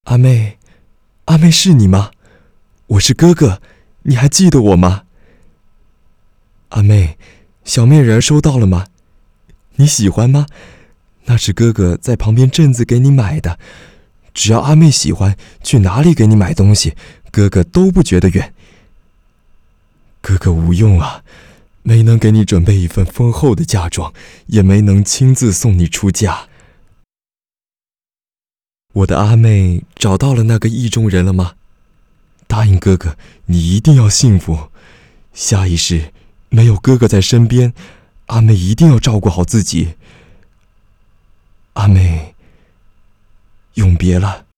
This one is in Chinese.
阿妹，阿妹是你吗？我是哥哥，你还记得我吗？阿妹，小面人收到了吗？你喜欢吗？那是哥哥在旁边镇子给你买的，只要阿妹喜欢，去哪里给你买东西，哥哥都不觉得远。哥哥无用啊，没能给你准备一份丰厚的嫁妆，也没能亲自送你出嫁。我的阿妹找到了那个意中人了吗？答应哥哥，你一定要幸福。下一世没有哥哥在身边，阿妹一定要照顾好自己。阿妹，永别了。